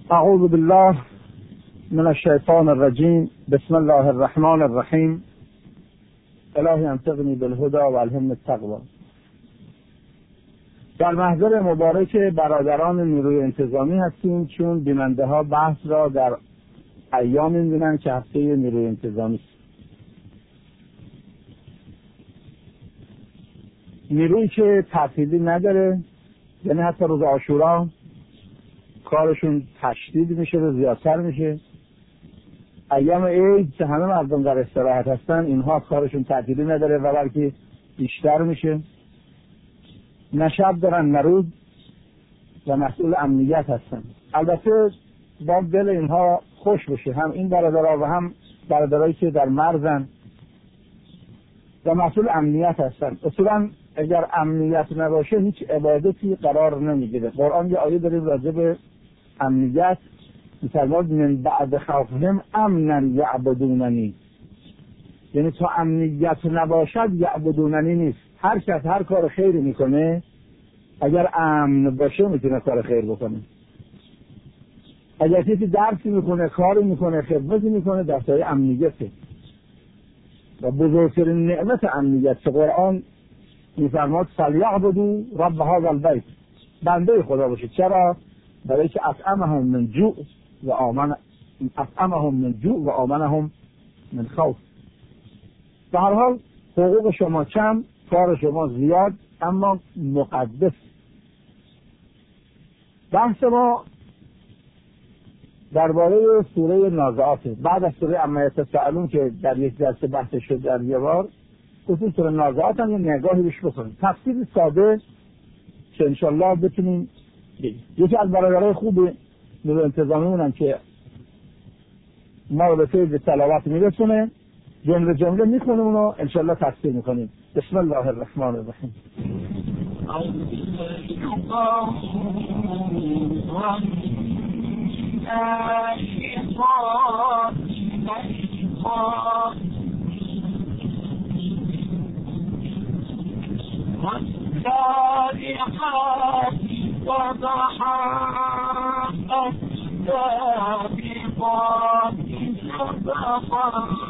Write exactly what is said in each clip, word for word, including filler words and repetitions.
اعوذ بالله من الشیطان الرجیم. بسم الله الرحمن الرحیم. الهی انصرنی بالهدى و الهمنی التقوی. در محضر مبارک برادران نیروی انتظامی هستیم، چون بیننده ها بحث را در ایامی می‌بینن که هفته نیروی انتظامی است. نیرویی که تعطیلی نداره، یعنی حتی روز عاشورا کارشون تشدید میشه و زیادتر میشه. ایام عید که همه مردم در استراحت هستن، اینها کارشون تعطیلی نداره و بلکه بیشتر میشه. نه شب دارن نه روز و مسئول امنیت هستن. البته با دل اینها خوش بشه، هم این برادرها و هم برادرایی که در مرزن و مسئول امنیت هستن. اصولا اگر امنیت نباشه هیچ عبادتی قرار نمیگیره. قرآن یه آیه داره راجع به امنیت، می‌فرماید من بعد خوفهم امنا یعبدوننی، یعنی تا امنیت نباشد یعبدوننی نیست. هر کس هر کار خیری میکنه اگر امن باشه میتونه کار خیر بکنه. اگر کسی درسی میکنه، کاری میکنه، خدمتی میکنه، در سایه امنیته و بزرگترین نعمت امنیت که قرآن میفرماد فلیعبدوا رب هذا البیت، بنده خدا باشید. چرا؟ برای که اطعمهم من جوع و آمن اطعمهم من جوع و آمنهم من خوف. به هر حال حقوق شما کم، کار شما زیاد، اما مقدس. بحث ما درباره سوره نازعات، بعد از سوره عما یتساءلون که در یک جلسه بحث شد در یه بار، خصوص سوره نازعات هم یه نگاهی بهش بکنیم، تفسیر ساده که انشالله بتونیم بگیم. یکی از برادرای خوب نیروی انتظامی اونم که ما رو به فیض تلاوت میرسونه، جمله جمله میخونه اونو انشالله تفسیر میکنیم. بسم الله الرحمن الرحیم. والسابقات وضحى السابقات سبقا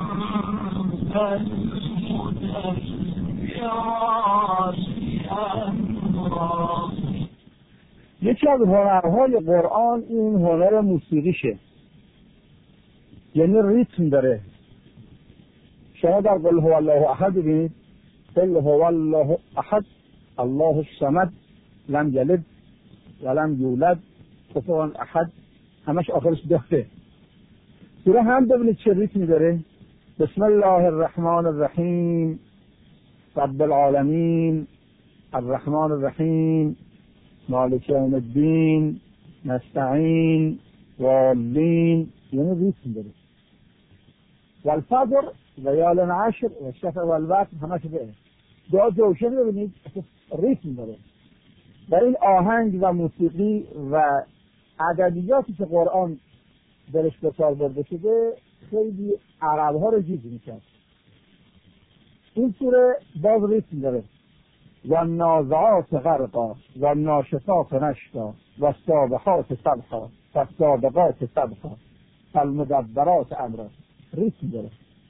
فالمدبرات أمرا. یکی از هنرهای قرآن این هنر موسیقیشه، یعنی ریتم داره. شما در قل هو الله احد ببینید، قل هو الله احد الله الصمد لم یلد ولم یولد کفوا احد، همش آخرش دهته. سوره هم ببینید چه ریتمی داره. بسم الله الرحمن الرحیم رب العالمین الرحمن الرحیم مالک یوم الدین نستعین واللین، یعنی ریتم داره. والفجر و یال عشر و شفع والوتر همش به دعا جوشن ببینید ریتم داره. در این آهنگ و موسیقی و ادبیاتی که قرآن درش به کار برده شده خیلی عرب ها رو جیز میکرد. این سوره باز ریتم داره. و نازعات غرقا و ناشطات نشطا و سابقات سبحا و سابقات سبحا فالمدبرات امرا، ریتم داره.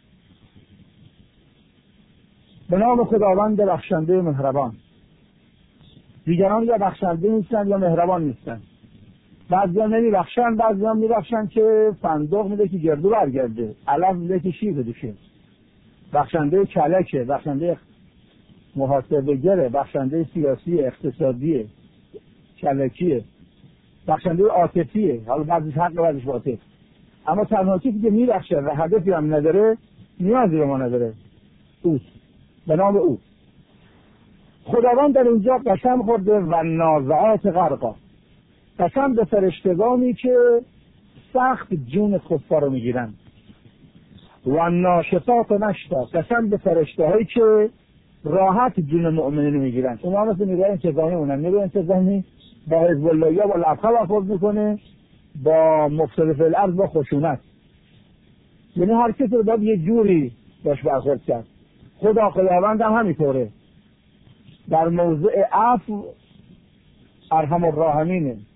به نام خداوند بخشنده مهربان. دیگران یا بخشنده نیستن یا مهربان نیستن. بعضیا نمی بخشن، بعضیا می بخشن که فندق میده که گردو برگرده، علف میده که شیر بدوشه. بخشنده کلکه، بخشنده محاسبه‌گره، بخشنده سیاسی اقتصادیه، کلکیه، بخشنده عاطفیه. حالا بعضیش حق بعضیش باطل. اما تنها کسی که می بخشه و هدفی هم نداره، نیازی به ما نداره، اوست. به نام او. خداوند در اینجا قسم خورده و نازعات غرقا، قسم به فرشتگانی که سخت جون کفار رو میگیرن. و ناشطات نشطا، قسم به فرشته هایی که راحت جون مؤمنین رو میگیرن. اونا مثل نیروی انتظامی اونن. نیروی انتظامی با حزب الله یا با لبخه برخورد میکنه، با مختلف الارض با خشونت. یعنی هر کسی رو باید یه جوری باش برخورد کرد. خدا خداوند هم همینطوره. در موضع عفو ارحم الراحمینه.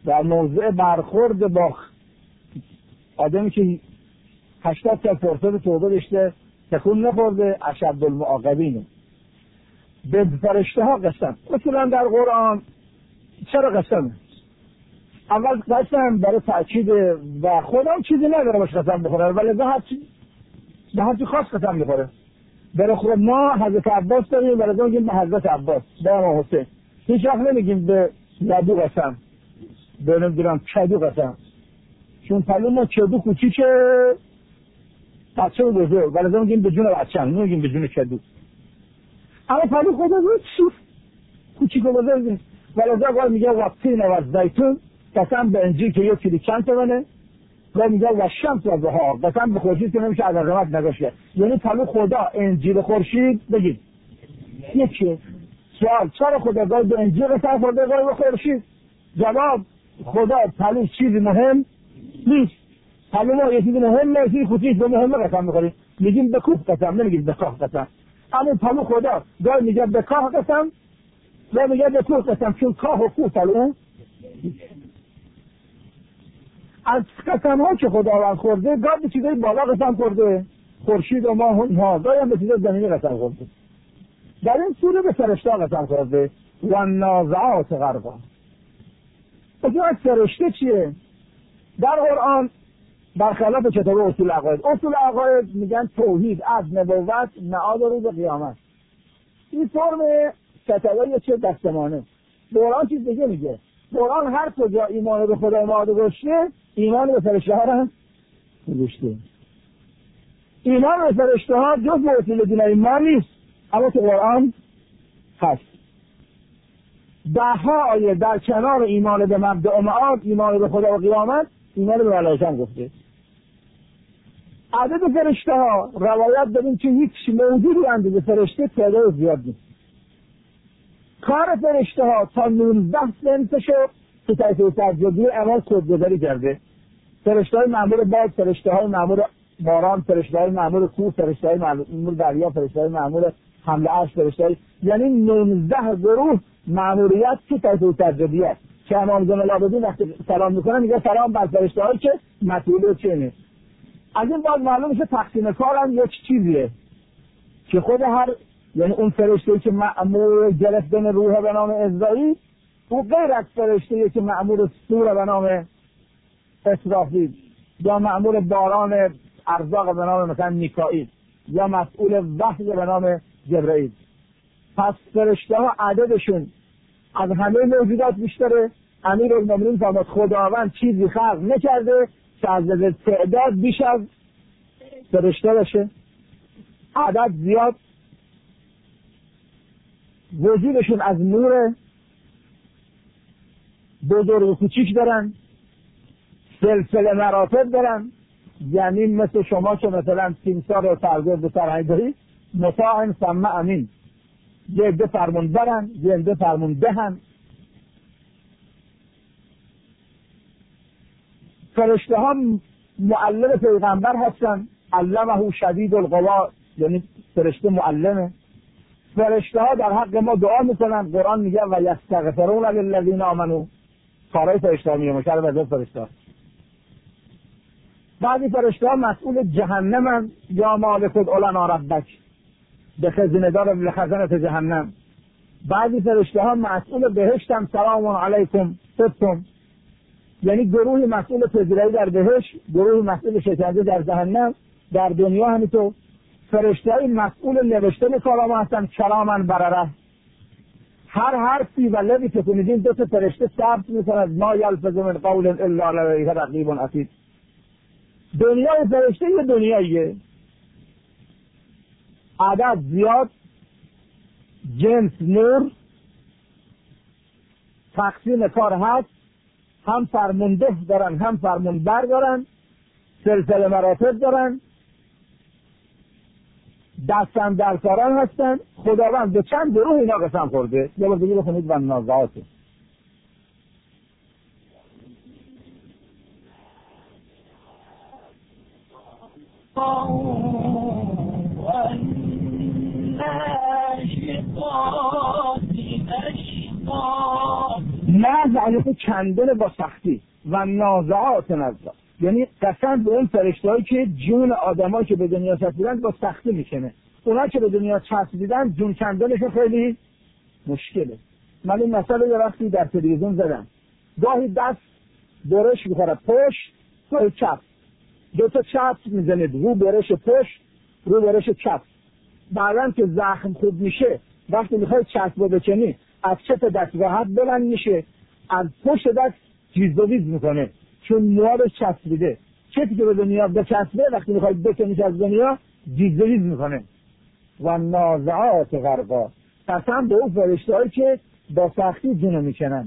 در موضع برخورد با آدمی که هشتاد تا فرصت توبه داشته تکون نخورده اشد المعاقبینه. به فرشته ها قسم. اصولا در قرآن چرا قسمه؟ اول قسم برای تأکید و خدا چیزی نداره باش قسم بخوره، ولی به هر چی به هر چی خاص قسم میخوره. برای خود ما حضرت عباس داریم ولی میگیم به حضرت عباس، به امام حسین. هیچ وقت نمیگیم به لبو قسم، به نمیدونم کدو قسم، چون پلو ما کدو کوچیکه بچه بزرگ، ولی میگیم به جون بچه، نمیگیم به جون کدو. اما پلو خدا بود سوف کوچیک و بزرگ، ولی قال میگه وقتین و زیتون قسم به انجیل که یک کلی چند تومنه، و میگه و شمس و ضحاها قسم به خورشید که نمیشه از عظمت نگاشه. یعنی پلو خدا انجیل خورشید بگید یکی. سوال چرا خدا گاهی به انجیل قسم خورده گاهی به خورشید؟ جواب خدا پلو چیزی مهم نیست. پلو ما یه چیزی مهم نیست، یه کوچیک به مهم قسم میخوریم، میگیم به کوه قسم، نمیگیم به کاه قسم. اما پلو خدا گاهی میگه به کاه قسم و میگه به کوه قسم، چون کاه و کوه پلو. از قسم ها که خداوند خورده گاه به چیزای بالا قسم خورده، خورشید و ماه و اینها، گاهی هم به چیزای زمینی قسم خورده. در این سوره به فرشته قسم خورده و نازعات غرقا. اصلا فرشته چیه؟ در قرآن برخلاف کتاب اصول عقاید، اصول عقاید میگن توحید از نبوت معاد روز قیامت. این فرم ستوایی چه دستمانه. قرآن چیز دیگه میگه. قرآن هر کجا ایمان به خدا معاد گشته، ایمان به فرشته ها را گشته. ایمان به فرشته ها جز به وسیله دین ایمان نیست، اما تو قرآن هست. ده ها آیه در کنار ایمان به مبدأ و معاد، ایمان به خدا و قیامت، ایمان به ملائکه هم گفته. عدد فرشته ها روایت داریم که هیچ موجودی اندازه فرشته تعداد زیاد نیست. کار فرشته ها تا نوزده سنت شد که تحصیل تجربی اعمال کدگذاری کرده. فرشته های مأمور باد، فرشته های مأمور باران، فرشته های مأمور کوه، فرشته های مأمور دریا، فرشته های مأمور حمل عرش، فرشته های یعنی نوزده گروه مأموریت که تحصیل تجربی است که امام زمان العابدین وقتی سلام میکنه میگه سلام بر فرشته هایی که مسئول چنه. از این باز معلوم میشه تقسیم کار هم یک چیزیه که خود هر یعنی اون فرشته‌ای که مأمور گرفتن روح به نام اسرائیل، او غیر از فرشته‌ای که مأمور سور به نام اسرافیل، یا مأمور باران ارزاق به نام مثلا میکائیل، یا مسئول وحی به نام جبرئیل. پس فرشته‌ها عددشون از همه موجودات بیشتره. امیرالمومنین فرمود خداوند چیزی خلق نکرده که از تعداد بیش از فرشته باشه. عدد زیاد، وجودشون از نور، بزرگ و کوچیک دارن، سلسله مراتب دارن. یعنی مثل شما که مثلا تیمسار و سرگرد به سرهنگ دارید، مطاع ثم امین، یه عده فرمون برن، یه عده فرمون دهن. فرشته ها معلم پیغمبر هستن، علمه شدید القوا، یعنی فرشته معلمه. فرشته ها در حق ما دعا میکنن. قرآن میگه و یستغفرون للذین آمنوا. کارهای فرشته ها میگه مشار به فرشته ها. بعضی فرشته ها مسئول جهنمن، یا مالک ادعوا ربک، به خزینه دار لخزنه جهنم. بعضی فرشته ها مسئول بهشتن، سلام علیکم طبتم، یعنی گروهی مسئول پذیرایی در بهشت، گروهی مسئول شکنجه در جهنم. در دنیا همینطور فرشته‌های مسئول نوشتن کلام هستن، کلامن برره. هر حرفی و لبی که کنیدین دو تا فرشته ثبت میکنند، ما یلفظ من قول الا لدیه رقیب عتید. دنیای فرشته یه دنیاییه، عدد زیاد، جنس نور، تقسیم کار هست، هم فرمانده دارن هم فرمانبر دارن، سلسله مراتب دارن، دستن در کاران هستن. خداوند به چند گروه اینا قسم خورده. یه بار دیگه بخونید و نازعاته. یعنی کندن با سختی و نازعات نزد، یعنی قسم به اون فرشتهایی که جون آدمایی که به دنیا چسبیدن با سختی میکنه. اونا که به دنیا چسبیدن جون کندنشون خیلی مشکله. من این مسئله یه وقتی در تلویزیون زدم، گاهی دست برش میخوره پشت، گاهی چپ، دو تا چپ میزنه رو برش پشت، رو برش چپ. بعدن که زخم خوب میشه، وقتی میخوای چسب رو بکنی، از چپ دست راحت بلند میشه، از پشت دست جیز و ویز میکنه چون موارش چسبیده. چپی که به دنیا بچسبه وقتی میخوای بکنیش از دنیا جیز و ویز میکنه. و نازعات غرقا، قسم به اون فرشتهایی که با سختی جونو میکنن.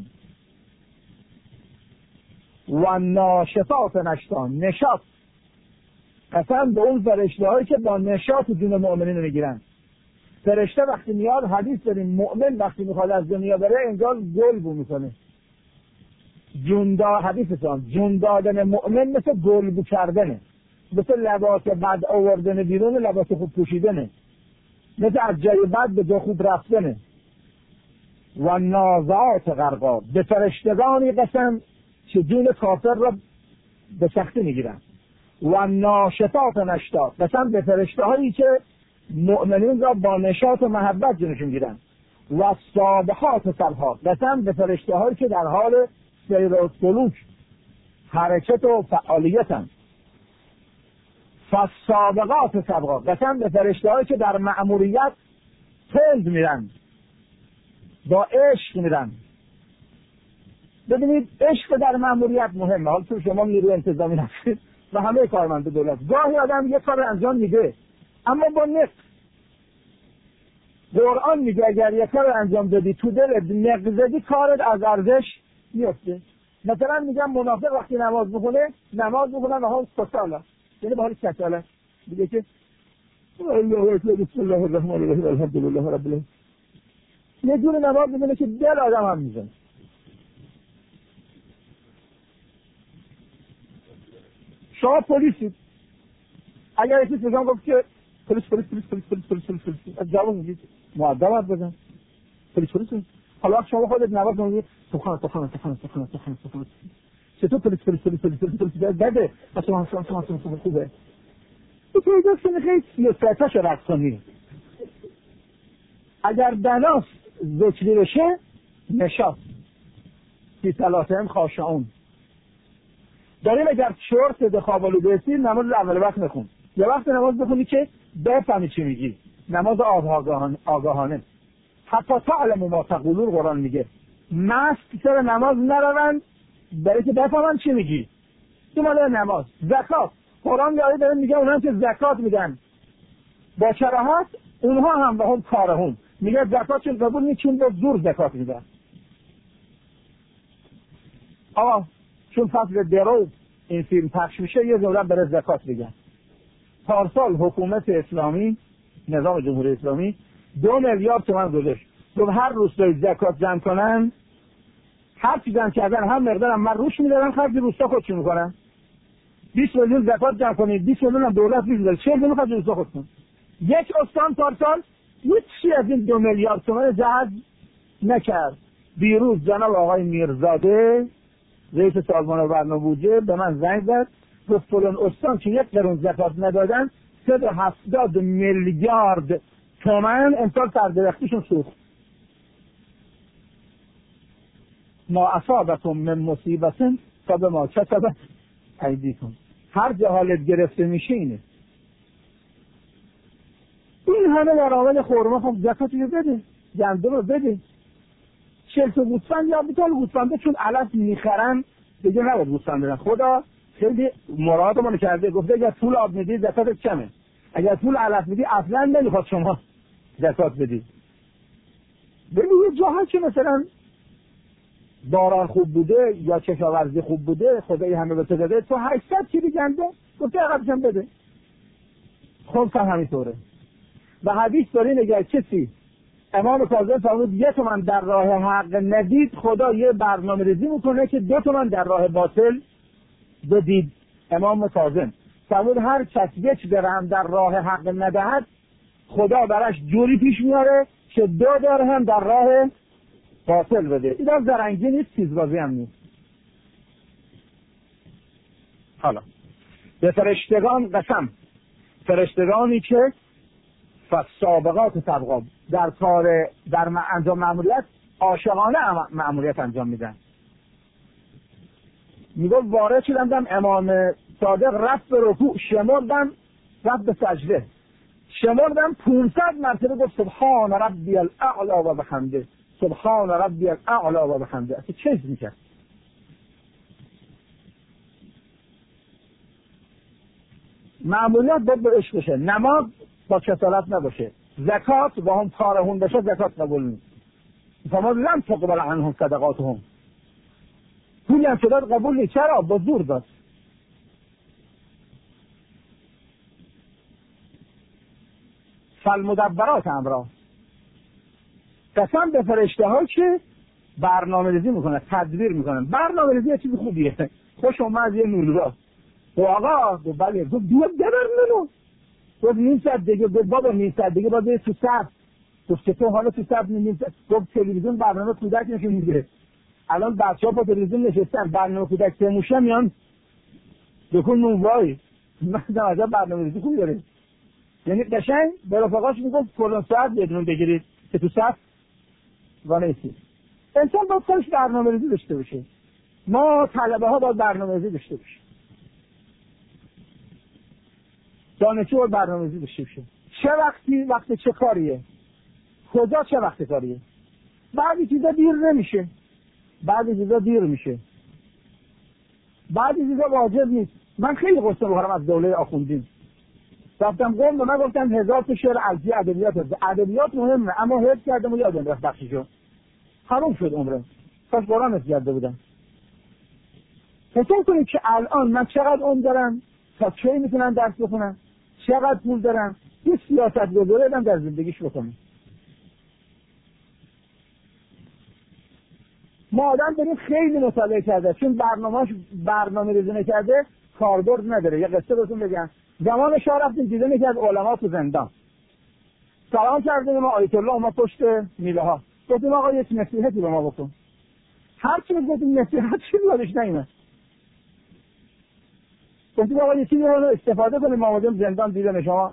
و ناشطات نشطان، نشاط، قسم به اون فرشتهایی که با نشاط جون مؤمنین میگیرن. فرشته وقتی میاد، حدیث داریم مؤمن وقتی میخواد از دنیا بره انگار گل بو میکنه. جون دا حدیثتان جون دادن مؤمن مثل گل بو کردنه، مثل لباس بد آوردن بیرون لباس خوب پوشیدنه، مثل از جای بد به جا خوب رفتنه. و نازعات غرقا، به فرشتگانی قسم که جون کافر را به سختی میگیرن. و ناشطات نشطات، قسم به فرشته هایی که مؤمنین را با نشاط و محبت جونشون گیرن. و سابحات سبحات، قسم به فرشته هایی که در حال سیر و سلوک، حرکت و فعالیتن. فالسابقات سبقات، قسم به فرشته هایی که در مأموریت تند میرن، با عشق میرن. ببینید عشق در مأموریت مهمه. حالا تو شما نیروی انتظامی هستید و همه کارمند دولت، گاهی آدم یک کار انجام میده اما با نق. قرآن میگه اگر یک کار انجام دادی تو دلت نق زدی، کارت از ارزش میفته. مثلا میگم منافق وقتی نماز بخونه، نماز بخونه و حال کساله، یعنی به حال کساله، میگه که الله اکبر بسم الله الرحمن الرحیم الحمدلله رب العالمین. یه جور نماز میبینه که دل آدم هم میزنه. شما پلیسید، اگر یکی سوزان گفت که پلیس پلیس پلیس پلیس پلیس پلیس پلیس پلیس از جواب میگید مؤدب حرف بزن پلیس پلیس. حالا شما خودت نماز میگید سبحان سبحان سبحان سبحان سبحان سبحان، چطور پلیس پلیس پلیس پلیس پلیس پلیس بده اصلا اصلا اصلا اصلا خوبه. تو پیداست خیلی سیاستش رقص کنی. اگر دناس ذکری بشه نشاط فی صلاتهم خاشعون. داریم اگر چرت دخابالو بیستی نماز اول وقت نخون، یه وقت نماز بخونی که بفهمی چی میگی، نماز آگاهانه آگاهانه. حتی تعلم ما تقولون، قرآن میگه مست سر نماز نروند برای که بفهمن چی میگی. تو مال نماز. زکات، قرآن یاری داره میگه اونها که زکات میدن با کراهت، اونها هم به هم کارهم، میگه زکات چون قبول نیچون با زور زکات میدن. آقا چون فصل درو این فیلم پخش میشه یه جمله برای زکات بگن. پارسال حکومت اسلامی، نظام جمهوری اسلامی دو میلیارد تومان گذاشت. گفت هر روستای زکات جمع کنن، هر چی جمع کردن هم مقدارم من روش میدارن، خرج روستا خودشون میکنن. بیست میلیون زکات جمع کنید، بیست میلیون هم دولت میده، چهل میلیون خرج روستا خودشون. یک استان پارسال هیچی از این دو میلیارد تومان جذب نکرد. دیروز جناب آقای میرزاده رئیس سازمان برنامه بودجه به من زنگ زد، گفت فلان استان که یک قرون زکات ندادن صد و هفتاد میلیارد تومان امسال سردرختیشون سوخت. ما اصابتم من مصیبت فبما کسبت ایدیکم. هر جا حالت گرفته میشه اینه. این همه در آمد خورما خب زکاتشو بده، گندم رو بده، چهل تا گوسفند یا بیتال گوسفنده چون علف میخرن دیگه نباید گوسفند بدن. خدا خیلی مرادمون کرده، گفته اگر پول آب میدی زکاتت کمه، اگر پول علف میدی اصلا نمیخواد شما زکات بدی. ببین یه جاها که مثلا باران خوب بوده یا کشاورزی خوب بوده، خدای همه به تو داده، تو هشتصد کیلو گندم گفته عقبش هم بده. خب هم همینطوره. و حدیث دارین اگر کسی، امام کاظم فرمود یه تومن در راه حق ندید، خدا یه برنامه ریزی میکنه که دو تومن در راه باطل بدید. امام کاظم فرمود هر کس یک درهم در راه حق ندهد، خدا براش جوری پیش میاره که دو درهم در راه باطل بده. اینا زرنگی نیست، تیزبازی هم نیست. حالا به فرشتگان قسم، فرشتگانی که فسابقات سبقا در کار در انجام مأموریت عاشقانه مأموریت انجام میدن. میگه وارد شدم دم امام صادق رفت به رکوع، شمردم رفت به سجده، شمردم پانصد مرتبه گفت سبحان ربی الاعلی و بحمده، سبحان ربی الاعلی و بحمده. اصلا چیز میکرد. معمولیت باید به عشق بشه، نماز با کسالت نباشه، زکات با هم کارهون بشه زکات قبول نیست. فما لم تقبل عنهم صدقاتهم، پولی هم شداد قبول نیست. چرا؟ با زور داد. فالمدبرات امرا، قسم به فرشته ها که برنامه ریزی میکنن، تدبیر میکنن. برنامه ریزی یه چیز خوبیه، خوش اومد یه نورا. و آقا گفت بله، گفت دو دبر منو، گفت نیم ساعت دیگه، گفت بابا نیم ساعت دیگه باید تو صف. گفت که تو حالا تو صف نیم ساعت. گفت تلویزیون برنامه کودک نشون میده، الان بچه‌ها با تلویزیون نشستن، برنامه کودک سه موشه میان دکون نونوای. مثلا عجب برنامه ریزی خوبی داره. یعنی قشنگ به رفقاش میگفت فلان ساعت بدون بگیرید که تو صف وانیسی. انسان باید خودش برنامه ریزی داشته باشه. ما طلبه ها باید برنامه ریزی داشته باشیم. دانشجو باید برنامه ریزی داشته باشه. چه وقتی وقت چه کاریه؟ کجا چه وقت کاریه؟ بعضی چیزا دیر نمیشه، بعضی چیزا دیر میشه، بعضی چیزا واجب نیست. من خیلی قصه بخورم از دوله آخوندین. رفتم قوم به من گفتن هزار تا شعر الفی ادبیات هست. ادبیات مهمه اما حفظ کردم و یادم رفت بخشیشو. حروم شد عمرم. کاش قرآن حفظ کرده بودم. حساب کنید که الان من چقدر عمر دارم، تا کی میتونم درس بخونم، چقدر پول دارم، یه سیاست گذاری آدم در زندگیش بکنم. ما آدم داریم خیلی مطالعه کرده، چون برنامه‌اش برنامه ریزی نکرده کاربرد نداره. یه قصه بهتون بگم. زمان شاه رفتیم دیدن یکی از علما تو زندان. سلام کردیم، ما آیت الله ما پشت میله ها. گفتیم آقا یک نصیحتی به ما بکن. هر چی گفتیم نصیحت چی یادش نمیاد. گفتیم آقا یکی رو استفاده کنیم، ما اومدیم زندان دیدن شما.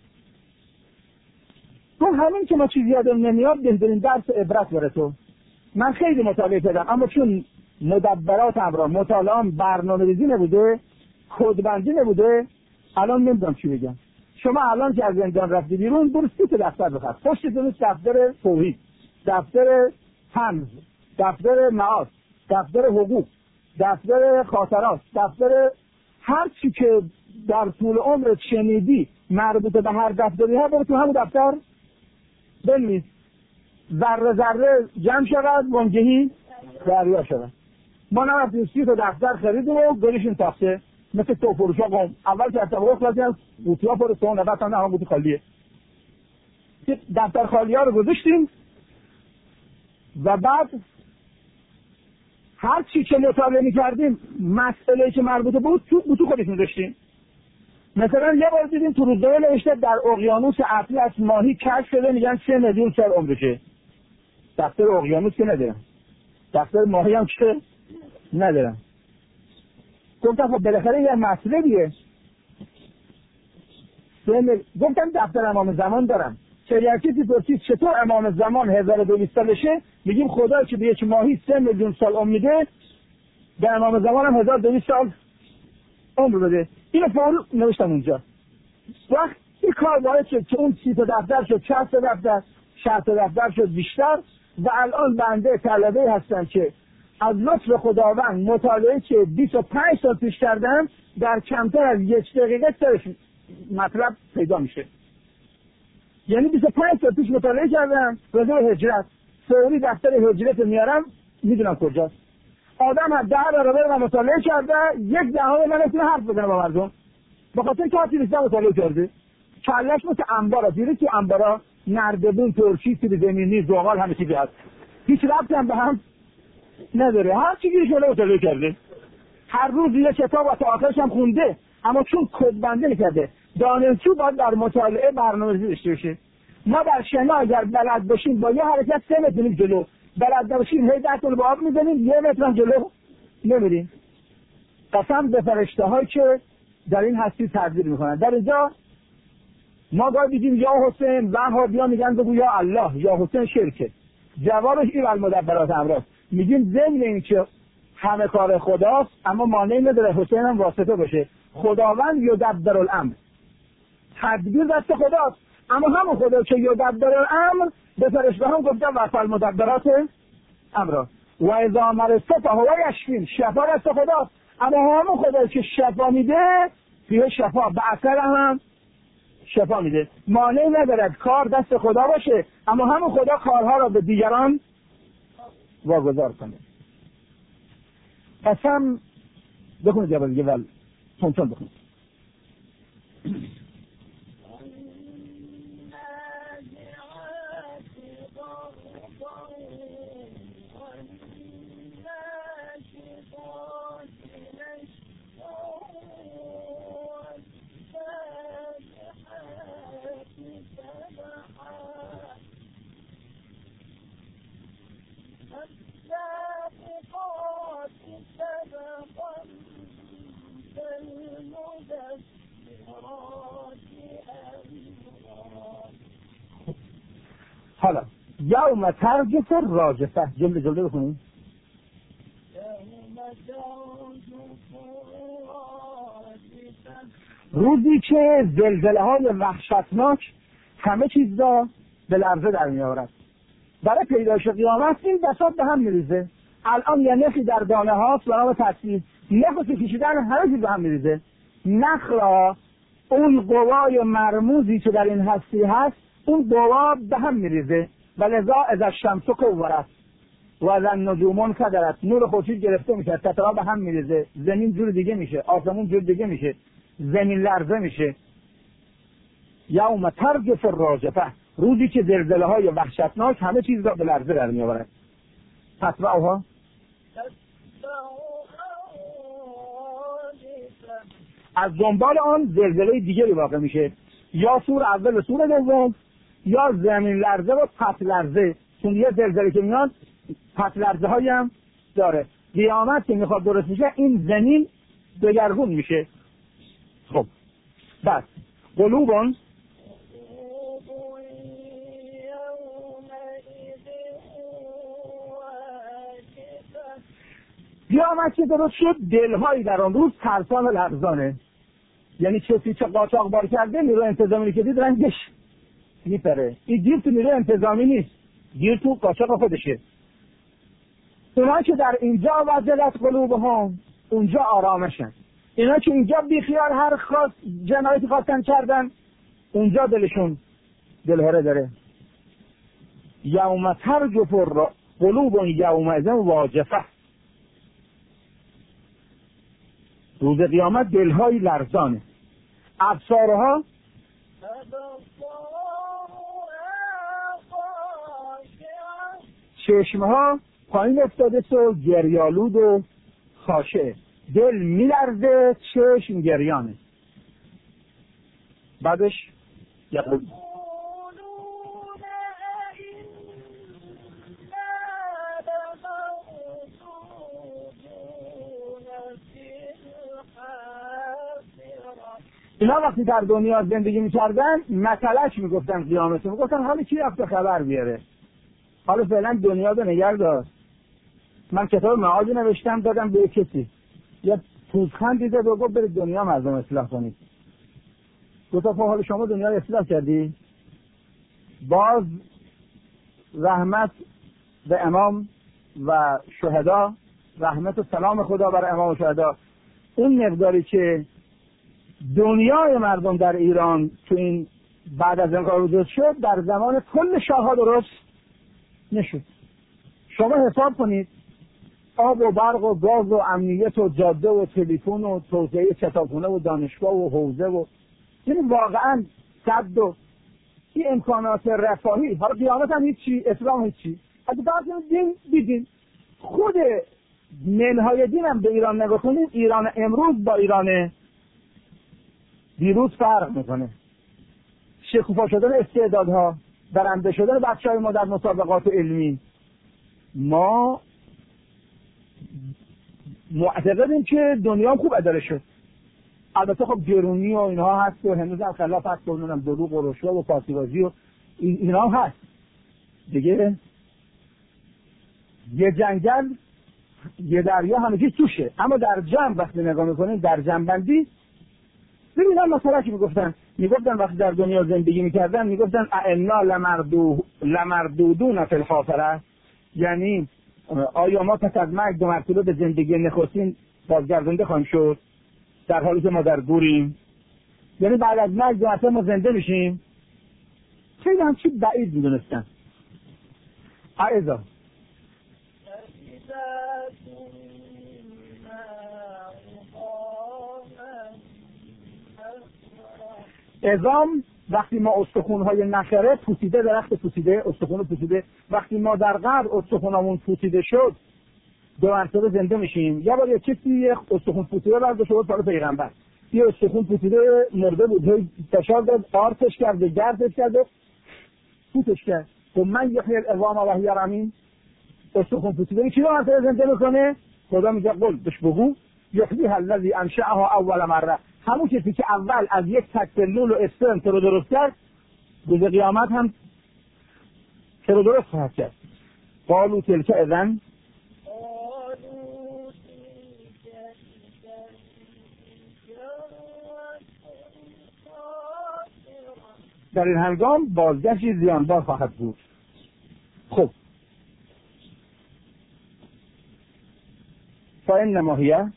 تو همین که ما چیزی یادم نمیاد بهترین درس عبرت بره تو. من خیلی مطالعه کردم اما چون مدبرات امرا مطالعه برنامه‌ریزی نبوده، کدبندی نبوده، الان نمیدونم چی بگم. شما الان که از زندان رفتی بیرون برو سی تا دفتر بخر. پشتتون دفتر توحید، دفتر حمد، دفتر معاد، دفتر حقوق، دفتر خاطرات، دفتر هر چی که در طول عمرت شنیدی مربوط به هر دفتری ها برو تو همون دفتر بنویس. ذره ذره جمع شود منجهی دریا شود. ما نرفتیم سی تا دفتر خریدیم و گلیشیم تاخته مثل تو فروشا قوم. اول که اتفاق خلاصی از بوتیا پرستون نبت هم همه بوتی خالیه. دفتر خالی ها رو گذاشتیم و بعد هر چی که مطالعه می کردیم مسئله که مربوطه بود تو بوتو خودشون داشتیم. مثلا یه بار دیدیم تو روزنامه نوشته در اقیانوس اطلس ماهی کشف شده، میگن سه میلیون سال عمرشه. دفتر اقیانوس که ندارم، دفتر ماهی هم که ندارم. گفتم خب بالاخره یه مسئله دیگه. گفتم دفتر امام زمان دارم. شریعتی پرسید چطور امام زمان هزار و دویست سالشه؟ میگیم خدایی که به یک ماهی سه میلیون سال عمر میده، به امام زمان هم هزار و دویست سال عمر بده. اینو فور نوشتم اونجا. وقت این کار باید شد که اون سی تا دفتر شد شصت تا دفتر، شصت تا دفتر شد بیشتر و الان بنده طلبه هستم که از لطف خداوند مطالعه که بیست و پنج سال پیش کردم در کمتر از یک دقیقه سرش مطلب پیدا میشه. یعنی بیست و پنج سال پیش مطالعه کردم راجع به هجرت، فوری دفتر هجرت میارم میدونم کجاست. آدم از ده برابر من مطالعه کرده، یک دهم من نتونه حرف بزنه با مردم به خاطر که هرچی بیشتر مطالعه کرده. کلش مثل انبارا، دیره که انبارا نردبون، ترشی، سیب زمینی، زغال همه چیزی هست، هیچ ربطی هم به هم نداره. هر چی گیرش ولی مطالعه کرده، هر روز یه کتاب و تا آخرش هم خونده، اما چون کدبندی نکرده. دانشجو باید در مطالعه برنامه‌ریزی داشته باشه. ما در شنا اگر بلد باشیم با یه حرکت سه متر جلو، بلد نباشین هی دستتون با آب میزنین یه متر جلو نمیرین. قسم به فرشته هایی که در این هستی تدبیر میکنن. در اینجا ما باید بگیم یا حسین، وهابیان میگن بگو یا الله، یا حسین شرکه. جوابش این المدبرات امراست. میگیم ضمن این که همه کار خداست اما مانعی نداره حسین هم واسطه باشه. خداوند یدبر الامر، تدبیر دست خداست، اما همون خدا که یدبر الامر به فرشته هم گفته و المدبرات امرا و اذا مرضت فهو یشفین، شفا دست خداست، اما همون خدا که شفا میده توی شفا به اثر هم شفا میده. مانعی ندارد کار دست خدا باشه اما همون خدا کارها را به دیگران واگذار کنه. قسم بخونید جواب دیگه ول تونتون بخونید. حالا یوم ترجف الراجفه، جمله جمله بخونیم. روزی که زلزله های وحشتناک همه چیز را به لرزه در میآورد. برای پیدایش قیامت این بساط به هم میریزه. الان یه نخی در دانه هاست به نام تصویر، نخ که کشیدن همه چیز به هم میریزه. نخ را اون قوای مرموزی که در این هستی هست اون قوا به هم میریزه. ولذا اذا الشمس کورت و اذا النجوم انکدرت، نور خورشید گرفته میشه، تترا به هم میریزه، زمین جور دیگه میشه، آسمون جور دیگه میشه، زمین لرزه میشه. یوم ترجف الراجفه، روزی که زلزله های وحشتناک همه چیز را به لرزه در میآورد. تتبعها، از دنبال آن زلزله دیگری واقع میشه، یا سور اول و سور دوم، یا زمین لرزه و پس لرزه، چون یه زلزله که میاد پس لرزه هایی هم داره. قیامت که میخواد درست میشه این زمین دگرگون میشه. خب بس قلوبون قیامت که درست شد دلهایی در آن روز ترسان و لرزانه. یعنی کسی که قاچاق بار کرده نیرو انتظامی که دید رنگش میپره. این گیر تو نیرو انتظامی نیست، گیر تو قاچاق خودشه. اونا که در اینجا وجلت قلوبهم اونجا آرامشن. اینا که اینجا بیخیال هر خواست جنایتی خواستن کردن اونجا دلشون دلهره داره. یوم ترجف قلوب یومئذ واجفه، روز قیامت دلهای لرزانه. ابصارها چشمها پایین افتاده تو گریالود و خاشع، دل میلرزه، چشم گریانه. بعدش یقول اینا وقتی در دنیا زندگی میکردن مثلش میگفتن قیامت، میگفتن حالا کی رفته خبر بیاره، حالا فعلا دنیا رو نگه دار. من کتاب معادی نوشتم دادم به کسی، یا پوزخند دیده و گفت برید دنیا مردم اصلاح کنید. گفتم حالا شما دنیا رو اصلاح کردی؟ باز رحمت به امام و شهدا، رحمت و سلام خدا برای امام و شهدا، اون مقداری که دنیای مردم در ایران تو این بعد از انقلاب درست شد در زمان کل شاه‌ها درست نشد. شما حساب کنید آب و برق و گاز و امنیت و جاده و تلفن و توسعه کتابخونه و دانشگاه و حوزه و یعنی واقعا صد و این امکانات رفاهی، حالا قیامت هم هیچی، اسلام هیچی، از بعضی دین دیدین. خود منهای دین هم به ایران نگاه کنید، ایران امروز با ایران دیروز فرق میکنه. شکوفا شدن استعدادها، برنده شدن بچهای ما در مسابقات علمی، ما معتقدیم که دنیا خوب اداره شد. البته خب گرونی و اینها هست و هنوز هم خلاف هست و نمیدونم دروغ و رشوه و پاسیبازی و اینها هست دیگه. یه جنگل یه دریا همه چیز توشه، اما در جمع وقتی نگاه میکنیم در جمع بندی ببینم مثلا که میگفتن میگفتن وقتی در دنیا زندگی میکردن میگفتن انا لمردو لمردودون فی الحافره، یعنی آیا ما پس از مرگ دو مرتبه به زندگی نخستین بازگردانده خواهیم شد در حالی که ما در گوریم؟ یعنی بعد از مرگ دو مرتبه ما زنده میشیم؟ خیلی همچی بعید میدونستن. اعزا عظام وقتی ما استخونهای نخره پوسیده، درخت پوسیده، استخون پوسیده، وقتی ما در قبر استخونمون پوسیده شد دو مرتبه زنده میشیم. یه بار یه کسی یه استخون پوسیده برداشت بود برای پیغمبر، یه استخون پوسیده مرده بود، هی فشار داد، آرتش کرده، گردش کرده، فوتش کرد. خب من یحیی العظام و هی رمیم، استخون پوسیده کی دو مرتبه زنده میکنه؟ خدا میگه قل بهش بگو یحییها الذی انشأها اول مره، همون کسی که اول از یک تک سلول و اسپرم تو رو درست کرد روز قیامت هم تو رو درست خواهد کرد. قالوا تلک اذن، در این هنگام بازگشتی زیانبار خواهد بود. خب فإنما هی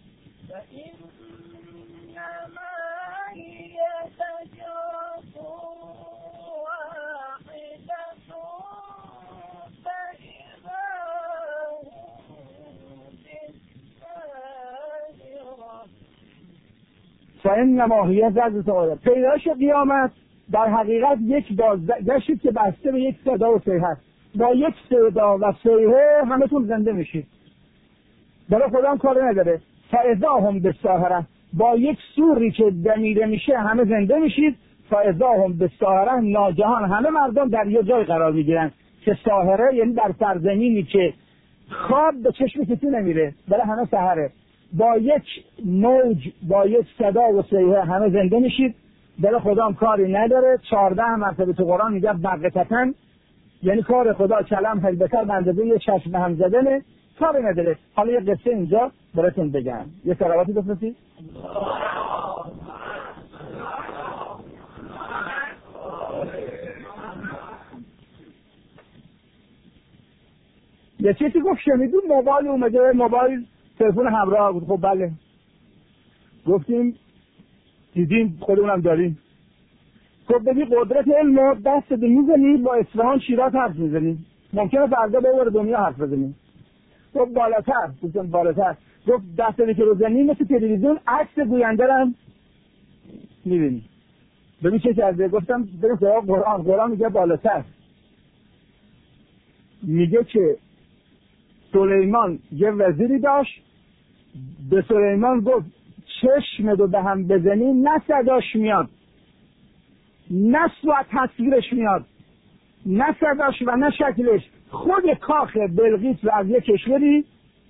فإنما هی زجرة واحدة، پیدایش قیامت در حقیقت یک بازگشتی که بسته به یک صدا و صیحه است. با یک صدا و صیحه همتون زنده میشید. برای خدا هم کار نداره. فاذا هم بالساهره، با یک سوری که دمیده میشه همه زنده میشید. فاذا هم بالساهره، ناگهان همه مردم در یه جای قرار میگیرن که ساهره یعنی در سرزمینی که خواب به چشم کسی نمیره، برای همه سحره. با یک موج، با یک صدا و صیحه همه زنده میشید. برای خدا هم کاری نداره. چهارده مرتبه تو قرآن میگه بغتتن، یعنی کار خدا کلم هلبتر بندازه یه چشم به هم زدنه، کاری نداره. حالا یه قصه اینجا براتون بگم، یه صلواتی بفرستید. یه چیزی گفت شنیدون موبایل اومده، موبایل تلفن همراه بود. خب بله گفتیم دیدیم خودمونم داریم. خب بگی قدرت علم دست به میزنی با اصفهان شیراز حرف میزنی، ممکنه فردا ببر دنیا حرف بزنی. خب بالاتر گفتم بالاتر. گفت دست به که روزنی مثل تلویزیون عکس گوینده رو میبینی. ببین چه کرده. گفتم بریم سراغ قرآن. قرآن میگه بالاتر، میگه که سلیمان یه وزیری داشت، به سلیمان گفت چشم دو به هم بزنی نه صداش میاد، نه صورت تصویرش میاد، نه صداش و نه شکلش. خود کاخ بلقیس رو از یک کشوری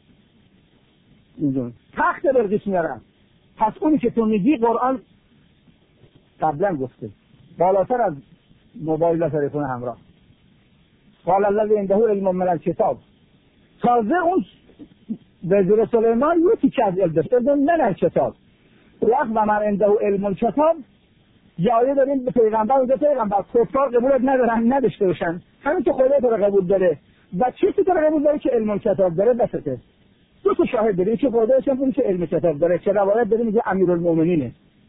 تخت بلقیس میارن. پس اونی که تو میگی قرآن قبلا گفته بالاتر از موبایل و تلفن همراه. قال الذی عنده علم من الکتاب. تازه اون وزیر سلیمان یه تیکه از علم داشت، علم من الکتاب. وقت و من عنده علم الکتاب یه آیه داریم به پیغمبر میگه پیغمبر کفار قبولت ندارن نداشته باشن، همین که خدا تو رو قبول داره و چیزی تو رو قبول داره که علم الکتاب داره بسته. دو تا شاهد داریم که خدا چون که علم کتاب داره، که روایت داریم میگه امیرالمومنینه.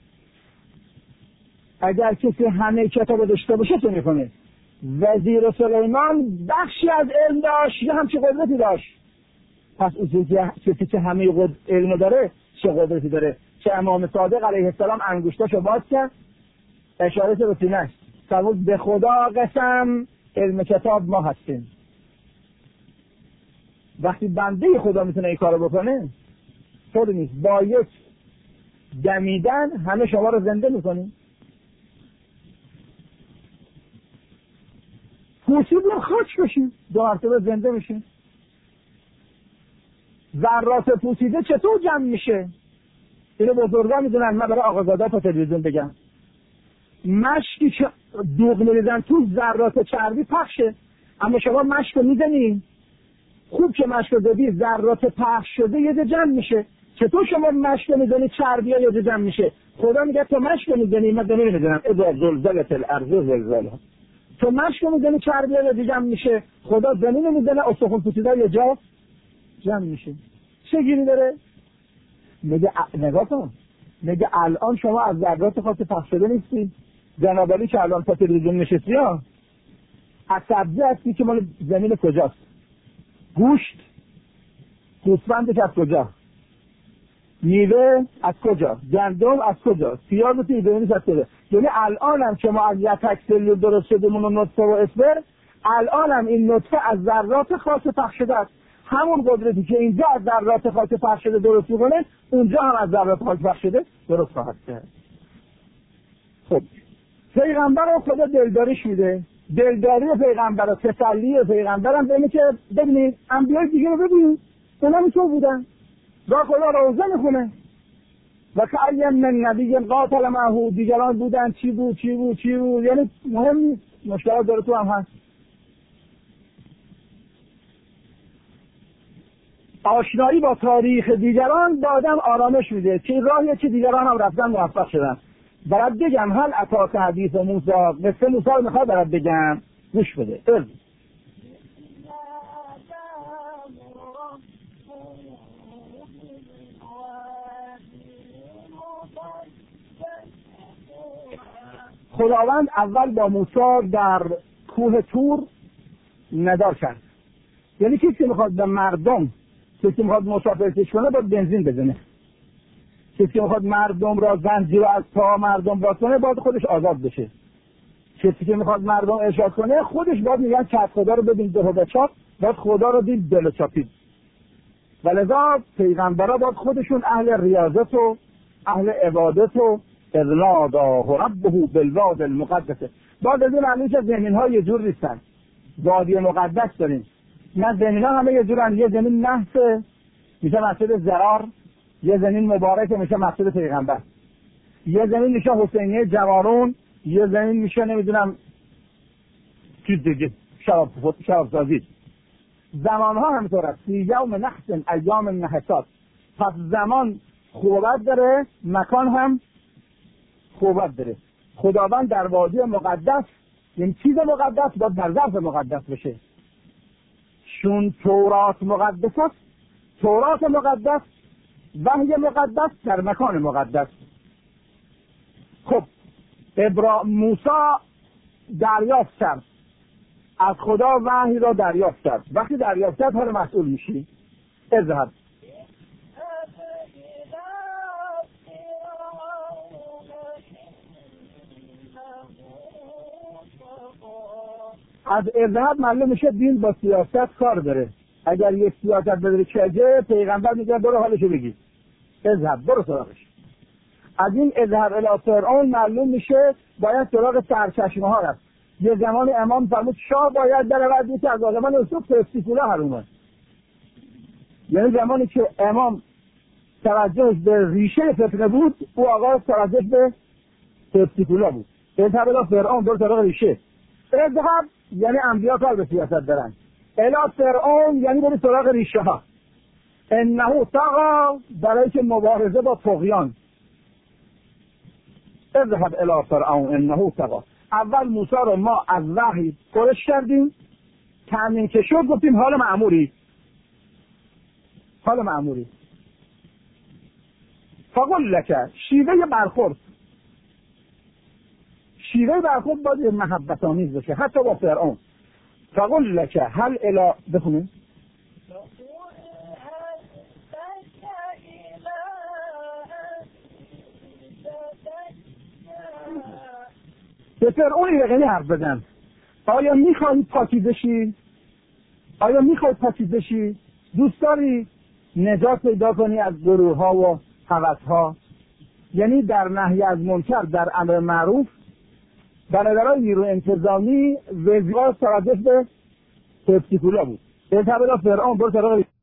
اگر کسی همه کتاب داشته باشه چه میکنه؟ وزیر سلیمان بخشی از علم داشت یا همچه قدرتی داشت. پس اون کسی که همه علم داره چه قدرتی داره؟ که امام صادق علیه السلام انگشتاشو باز کرد اشاره به سینه‌اش فرمود به خدا قسم علم کتاب ما هستیم. وقتی بنده خدا میتونه این کارو بکنه طوری نیست. با یک دمیدن همه شما رو زنده میکنیم. پوسید رو خاک بشین دو مرتبه زنده بشین. ذرات پوسیده چطور جمع میشه؟ اینو بزرگان میدونن، من برای آقازاده تا تلویزیون بگم. مشکی که دوغ میریزن تو ذرات چربی پخشه، اما شما مشک رو میزنین خوب که مشک رو زدی ذرات پخش شده یه جا جمع میشه. چطور شما مشک رو میزنی چربی ها یه جا جمع میشه؟ خدا میگه تو مشک رو میزنی، من نمیدونم اذا زلزلت الارض زلزالها، تو مشک رو میزنی چربی ها یه جا جمع میشه، خدا زمین رو میزنه استخوان پوسیده یه جا جمع میشه. چه گیری داره؟ میگه نگاه کن، میگه الان شما از ذرات خاص پخش شده نیستی، جنابالی که الان تا تلویزیون نشستی ها، از سبزی هستی که مال زمین کجاست؟ گوشت گوسفندش از کجا؟ میوه از کجا؟ گندم از کجا؟ پیاز و تیزه‌ای از کجا؟ یعنی الان هم شما از یتک سلول درست شدمون و نطفه و اسپر، الان هم این نطفه از ذرات خاص پخش شده است. همون قدرتی که اینجا از ذرات خاص پخش شده درست میکنه، اونجا هم از ذرات خاص پخش شده درست خواهد کرد. خب پیغمبر رو خدا دلداریش میده، دلداری پیغمبر و تسلی پیغمبر هم بینه که ببینید انبیای دیگه رو ببینید اونا میتون بودن را خدا روزه میخونه و که ایم من نبی قاتل معه، دیگران بودن چی بود چی بود چی بود، یعنی مهم نیست، مشکلات داره تو هم هست. آشنایی با تاریخ دیگران با آدم آرامش میده که راهی که دیگران هم رفتن موفق شدن. برات بگم هل اتاک حدیث موسی، مثل موسی رو میخواد برات بگم، گوش بده. ارز خداوند اول با موسی در کوه تور ندار کرد، یعنی کسی که میخواد به مردم، کسی که میخواد مسافرکش کنه باید بنزین بزنه، کسی که میخواد مردم را زنجیر رو از پا مردم باز کنه باید خودش آزاد بشه، کسی که میخواد مردم ارشاد کنه خودش باید میگن چپ خدا رو ببین ده و چاپ، باید خدا رو دید دل چاپید. ولذا پیغمبرها باید خودشون اهل ریاضت و اهل عبادت و اذنادا ربه بالواد المقدسه. باید از این علیه که زمین ها یه جور نیستن، وادی مقدس داریم، نه زمین ها همه یه جورن، یه زمین نحسه میشه مسجد زرار، یه زمین مبارک میشه مسجد پیغمبر، یه زمین میشه حسینیه جوارون، یه زمین میشه نمیدونم چیز دیگه شراب شراب سازی. زمان ها همینطور است، فی یوم نحس ایام نحسات. پس زمان خوبت داره، مکان هم خوبت داره. خداوند در وادی مقدس، یعنی چیز مقدس باید در ظرف مقدس بشه. چون تورات مقدس است، تورات مقدس، وحی مقدس در مکان مقدس. خب ابرا موسی دریافت کرد، از خدا وحی را دریافت کرد. وقتی دریافت کرد حالا مسئول میشی. اذهب از اذهب معلوم میشه دین با سیاست کار داره. اگر یک سیاست بداری چجه، پیغمبر میگه برو حالشو بگی، اذهب برو سراغش. از این اذهب الی فرعون معلوم میشه باید سراغ سرچشمه ها رفت. یه زمان امام فرمود شاه باید در وقتی که از آدمان یوسف تستیکولا حرومه، یعنی زمانی که امام توجهش به ریشه فتنه بود، او آقا توجهش به تستیکولا بود. اذهب الی فرعون برو سراغ ریشه. اذهب یعنی انبیا کار به سیاست دارن، الی فرعون یعنی برو سراغ ریشه ها. انه طغی برای که مبارزه با طغیان. اذهب الی فرعون انه طغی. اول موسی رو ما از وحی پرش کردیم، تامین که شد گفتیم حال مأموری، حال مأموری. فقل لک، شیوه برخورد، شیوه برخورد باید محبت آمیز بشه حتی با فرعون. فقل لک هل الی، بخونیم به فرعون یقینی حرف بزن. آیا میخوایی پاکیزه شی؟ آیا میخوای پاکیزه شی؟ دوست داری نجات پیدا کنی از گروه ها و هوس ها؟ یعنی در نهی از منکر، در امر معروف. برادرای نیرو انتظامی وزیرها توجه به تستیکولا بود. اذهب الی فرعون برو سراغ